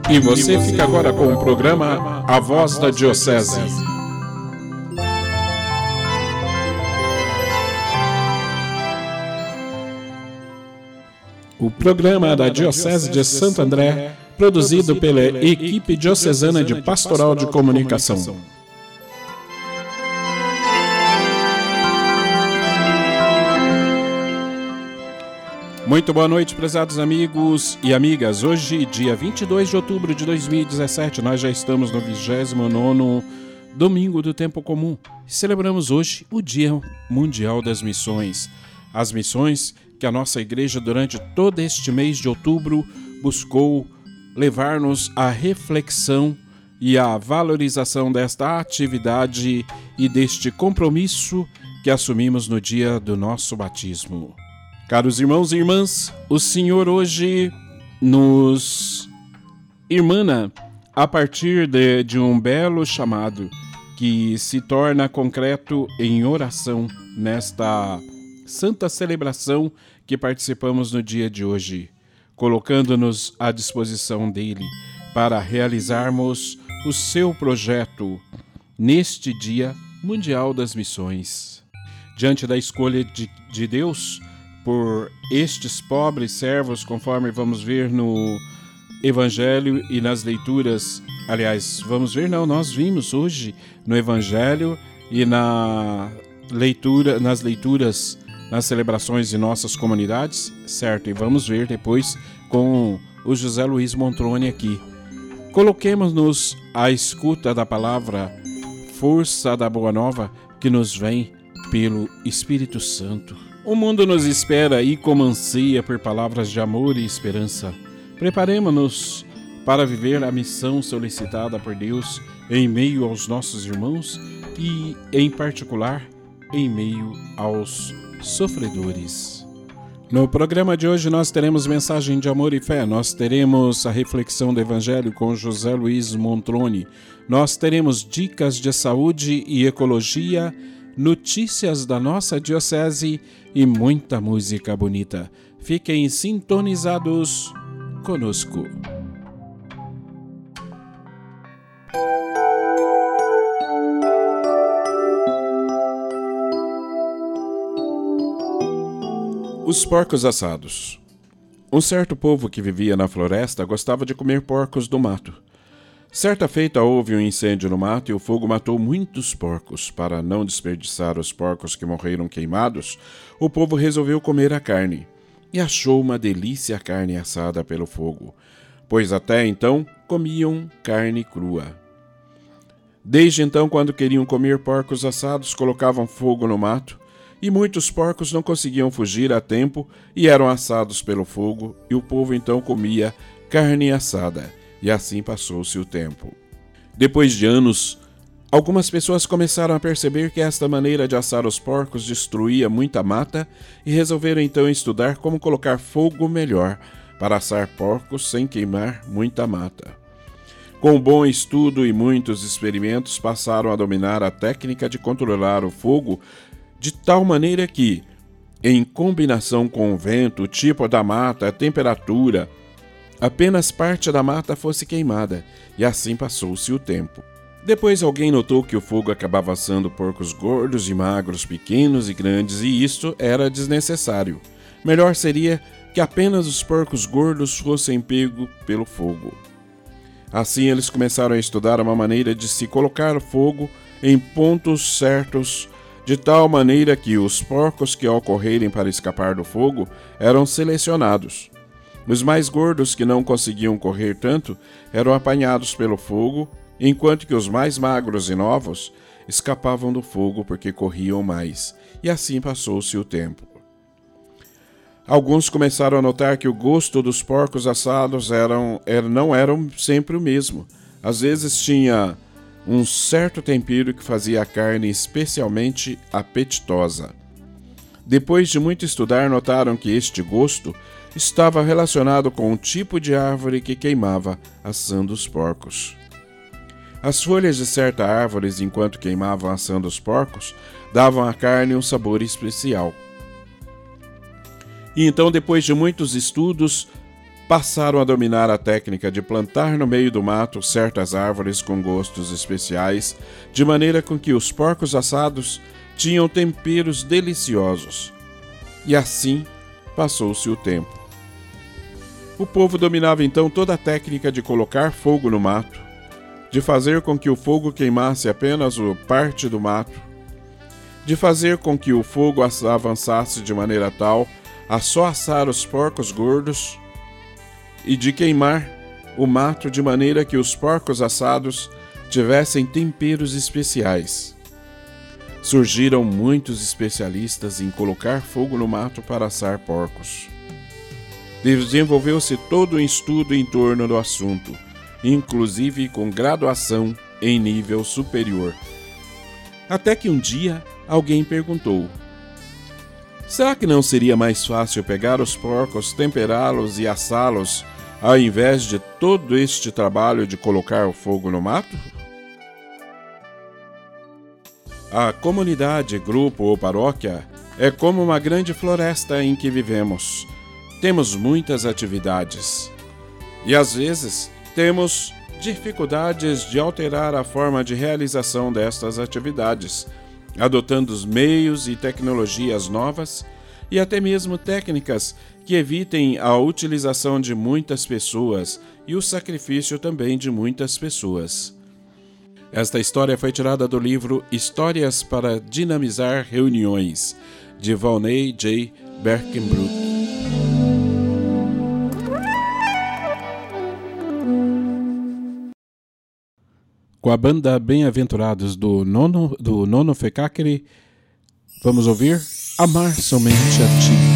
E você fica agora com o programa A Voz da Diocese. O programa da Diocese de Santo André, produzido pela equipe diocesana de Pastoral de Comunicação. Muito boa noite, prezados amigos e amigas. Hoje, dia 22 de outubro de 2017, nós já estamos no 29º domingo do tempo comum. Celebramos hoje o Dia Mundial das Missões. As missões que a nossa igreja, durante todo este mês de outubro, buscou levar-nos à reflexão e à valorização desta atividade e deste compromisso que assumimos no dia do nosso batismo. Caros irmãos e irmãs, o Senhor hoje nos irmana a partir de um belo chamado que se torna concreto em oração nesta santa celebração que participamos no dia de hoje, colocando-nos à disposição dele para realizarmos o seu projeto neste Dia Mundial das Missões. Diante da escolha de Deus por estes pobres servos, conforme vamos ver no Evangelho e nas leituras, nós vimos hoje no Evangelho e nas leituras, nas celebrações de nossas comunidades, certo? E vamos ver depois com o José Luiz Montrone aqui. Coloquemos-nos à escuta da palavra, força da Boa Nova que nos vem pelo Espírito Santo. O mundo nos espera e como anseia por palavras de amor e esperança. Preparemo-nos para viver a missão solicitada por Deus em meio aos nossos irmãos e, em particular, em meio aos sofredores. No programa de hoje nós teremos mensagem de amor e fé, nós teremos a reflexão do Evangelho com José Luiz Montrone, nós teremos dicas de saúde e ecologia, notícias da nossa diocese e muita música bonita. Fiquem sintonizados conosco. Os porcos assados. Um certo povo que vivia na floresta gostava de comer porcos do mato. Certa feita houve um incêndio no mato e o fogo matou muitos porcos. Para não desperdiçar os porcos que morreram queimados, o povo resolveu comer a carne. E achou uma delícia a carne assada pelo fogo, pois até então comiam carne crua. Desde então, quando queriam comer porcos assados, colocavam fogo no mato, e muitos porcos não conseguiam fugir a tempo e eram assados pelo fogo, e o povo então comia carne assada. E assim passou-se o tempo. Depois de anos, algumas pessoas começaram a perceber que esta maneira de assar os porcos destruía muita mata e resolveram então estudar como colocar fogo melhor para assar porcos sem queimar muita mata. Com um bom estudo e muitos experimentos, passaram a dominar a técnica de controlar o fogo de tal maneira que, em combinação com o vento, o tipo da mata, a temperatura, apenas parte da mata fosse queimada, e assim passou-se o tempo. Depois alguém notou que o fogo acabava assando porcos gordos e magros, pequenos e grandes, e isto era desnecessário. Melhor seria que apenas os porcos gordos fossem pegos pelo fogo. Assim eles começaram a estudar uma maneira de se colocar o fogo em pontos certos, de tal maneira que os porcos que ao correrem para escapar do fogo eram selecionados. Os mais gordos, que não conseguiam correr tanto, eram apanhados pelo fogo, enquanto que os mais magros e novos escapavam do fogo porque corriam mais, e assim passou-se o tempo. Alguns começaram a notar que o gosto dos porcos assados não era sempre o mesmo. Às vezes tinha um certo tempero que fazia a carne especialmente apetitosa. Depois de muito estudar, notaram que este gosto estava relacionado com o tipo de árvore que queimava, assando os porcos. As folhas de certa árvore, enquanto queimavam assando os porcos, davam à carne um sabor especial. E então, depois de muitos estudos, passaram a dominar a técnica de plantar no meio do mato certas árvores com gostos especiais, de maneira com que os porcos assados tinham temperos deliciosos. E assim passou-se o tempo. O povo dominava então toda a técnica de colocar fogo no mato, de fazer com que o fogo queimasse apenas parte do mato, de fazer com que o fogo avançasse de maneira tal a só assar os porcos gordos, e de queimar o mato de maneira que os porcos assados tivessem temperos especiais. Surgiram muitos especialistas em colocar fogo no mato para assar porcos. Desenvolveu-se todo um estudo em torno do assunto, inclusive com graduação em nível superior. Até que um dia alguém perguntou: será que não seria mais fácil pegar os porcos, temperá-los e assá-los, ao invés de todo este trabalho de colocar o fogo no mato? A comunidade, grupo ou paróquia é como uma grande floresta em que vivemos. Temos muitas atividades e, às vezes, temos dificuldades de alterar a forma de realização destas atividades, adotando os meios e tecnologias novas e até mesmo técnicas que evitem a utilização de muitas pessoas e o sacrifício também de muitas pessoas. Esta história foi tirada do livro Histórias para Dinamizar Reuniões, de Volney J. Berkenbrook. Com a banda Bem-Aventurados do Nono Fekakere, vamos ouvir Amar Somente a Ti.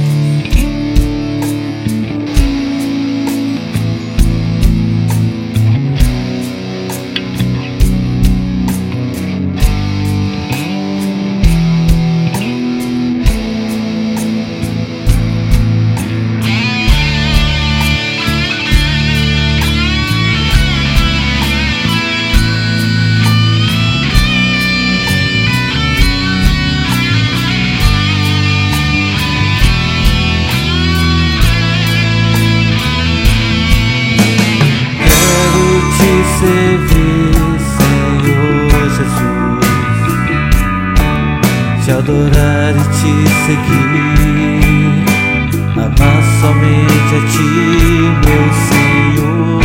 Te adorar e te seguir, amar somente a ti, meu Senhor.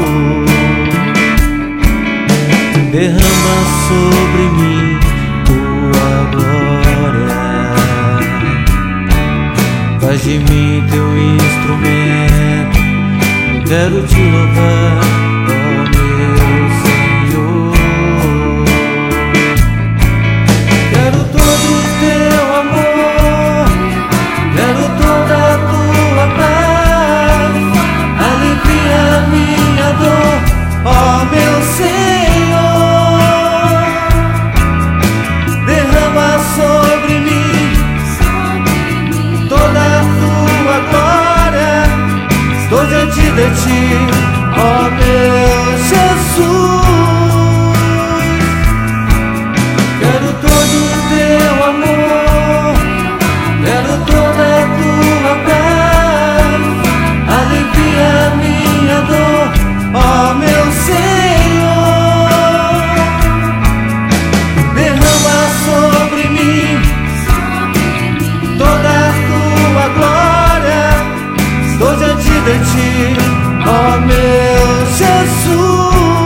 Derrama sobre mim tua glória, faz de mim teu instrumento. Eu quero te louvar, ó meu Senhor. Quero todo o teu amor, quero toda a tua paz, alivia a minha dor, ó meu Senhor. Derrama sobre mim toda a tua glória. Estou diante de ti, ó meu Jesus. Quero todo o teu amor, quero toda a tua paz, alivia a minha dor, ó meu Senhor. Derrama sobre mim toda a tua glória. Estou diante de ti, ó meu Jesus.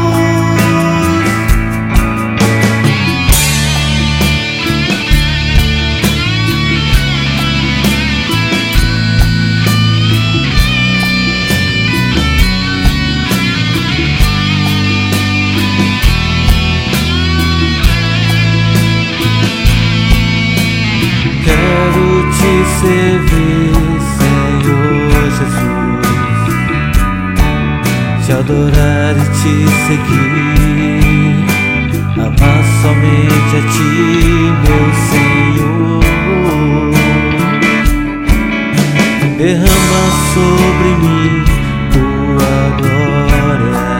Quero te servir, Senhor Jesus, te adorar e te seguir, amar somente a ti, meu Senhor. Derrama sobre mim tua glória,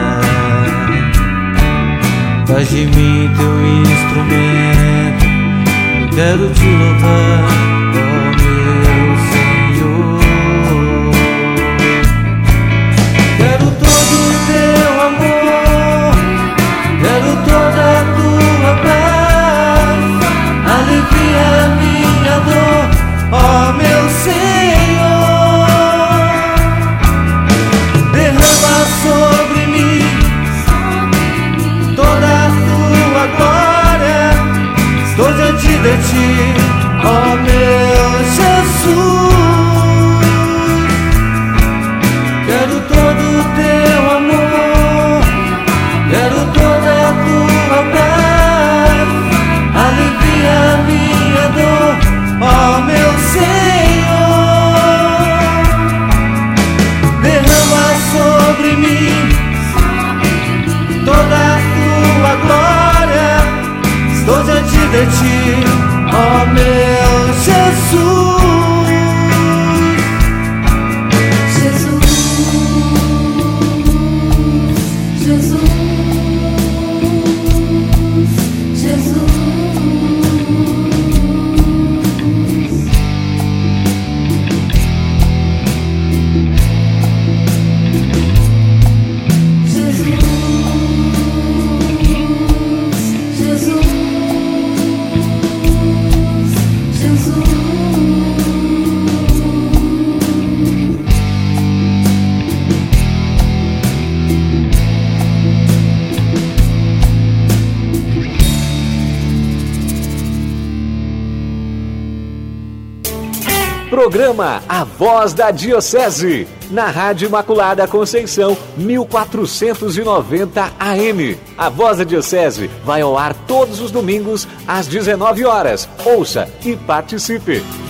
faz de mim teu instrumento. Eu quero te louvar, ó meu Senhor. ó meu Jesus. Quero todo o teu amor, quero toda a tua paz, alivia minha dor, ó meu Senhor. Derrama sobre mim toda a tua glória, estou diante de ti, ó meu Jesus. Programa A Voz da Diocese, na Rádio Imaculada Conceição, 1490 AM. A Voz da Diocese vai ao ar todos os domingos, às 19 horas. Ouça e participe.